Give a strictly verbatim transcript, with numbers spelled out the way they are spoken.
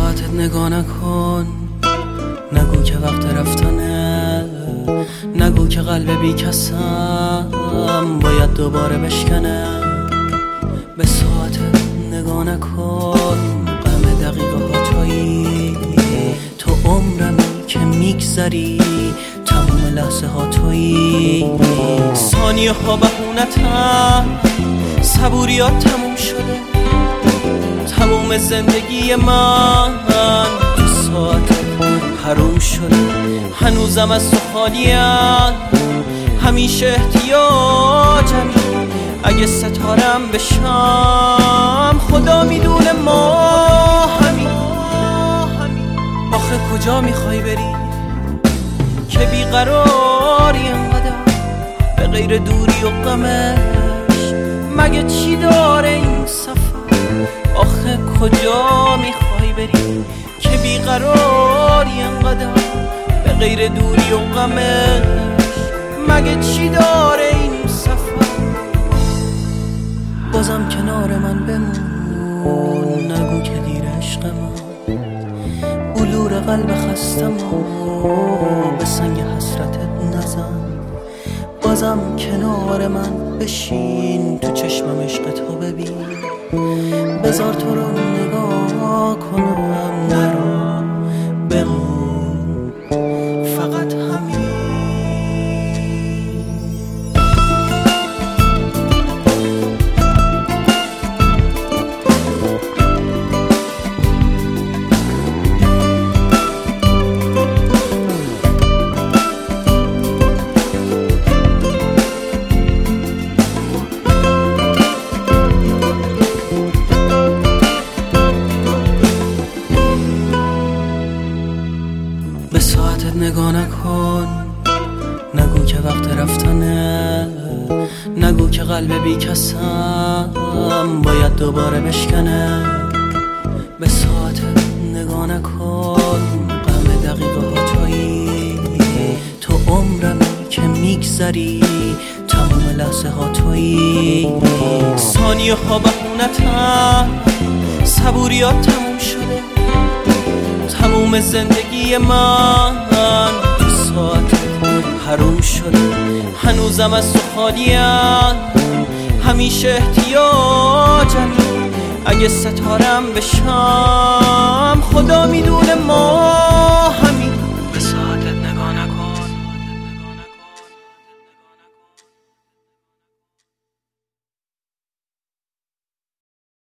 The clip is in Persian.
ساعتت نگاه نکن، نگو که وقت رفتنه، نگو که قلب بی کسم باید دوباره بشکنه. به ساعتت نگاه نکن، غم دقیقه ها تویی، تو عمرمی که میگذری، تموم لحظه ها تویی. ثانیه ها بهونتن، صبوریات تموم شده، تموم زندگی من تو ساعتت حروم شده. هنوزم از تو خالیم، همیشه احتیاجمی، اگه ستارم بشم خدا میدونه ما همین. آخه کجا میخوای بری که بیقراری انقدر، به غیر دوری و غمش مگه چی داره این سفر؟ آخه کجا میخوای بری که بیقراری انقدر، به غیر دوری و غمش مگه چی داره این سفر؟ بازم کنار من بمون، نگو که دیر عشق من، بلور قلب خستم و به سنگ حسرتت نزن. بازم کنار من بشین، تو چشمم عشقتو ببین، بذار تو رو نگاه کنم، نرو بمون فقط همین. به ساعتت نگاه نکن، نگو که وقت رفتنه، نگو که قلب بی کسم باید دوباره بشکنه. به ساعتت نگاه نکن، غم دقیقه ها تویی، تو عمرمی که میگذری، تمام لحظه ها تویی. ثانیه ها بهونتن، صبوریات تموم شده، تموم زندگی من تو ساعتت حروم شده. هنوزم از تو خالیم، همیشه احتیاجمی، اگه ستارم بشم خدا میدونه ما